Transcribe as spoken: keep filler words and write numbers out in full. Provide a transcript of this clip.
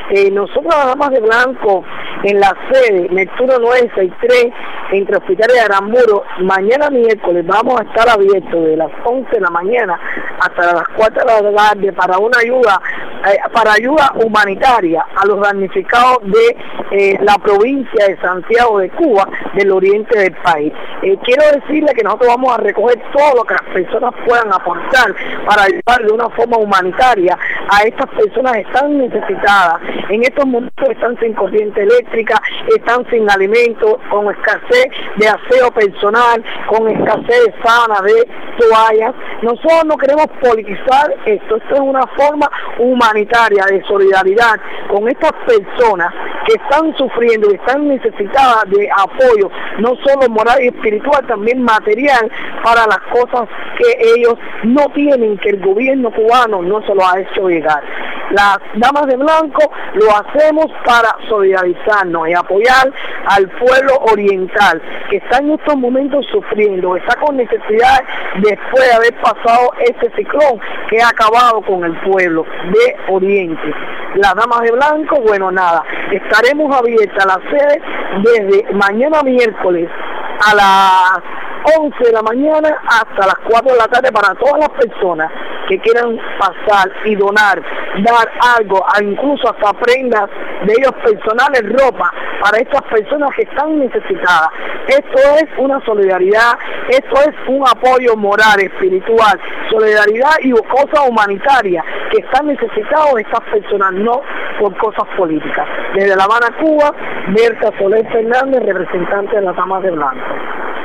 Eh, nosotros las Damas de Blanco en la sede Neptuno nueve sesenta y tres entre Hospitales de Aramburu, mañana miércoles vamos a estar abiertos de las once de la mañana hasta las cuatro de la tarde para una ayuda, eh, para ayuda humanitaria a los damnificados de eh, la provincia de Santiago de Cuba, del oriente del país. Eh, quiero decirle que nosotros vamos a recoger todo lo que las personas puedan aportar para ayudar de una forma humanitaria a estas personas que están necesitadas. En estos momentos están sin corriente eléctrica, están sin alimentos, con escasez de aseo personal, con escasez de sábanas, de toallas. Nosotros no queremos politizar esto, esto es una forma humanitaria de solidaridad con estas personas que están sufriendo y están necesitadas de apoyo, no solo moral y espiritual, también material, para las cosas que ellos no tienen, que el gobierno cubano no se lo ha hecho llegar. Las Damas de Blanco lo hacemos para solidarizarnos y apoyar al pueblo oriental que está en estos momentos sufriendo, está con necesidad después de haber pasado este ciclón que ha acabado con el pueblo de Oriente. Las Damas de Blanco, bueno, nada, estaremos abiertas a la sede desde mañana miércoles a las once de la mañana hasta las cuatro de la tarde para todas las personas que quieran pasar y donar, dar algo, incluso hasta prendas de ellos personales, ropa, para estas personas que están necesitadas. Esto es una solidaridad, esto es un apoyo moral, espiritual, solidaridad y cosas humanitarias que están necesitados estas personas, no por cosas políticas. Desde La Habana, Cuba, Berta Soler Fernández, representante de las Damas de Blanco.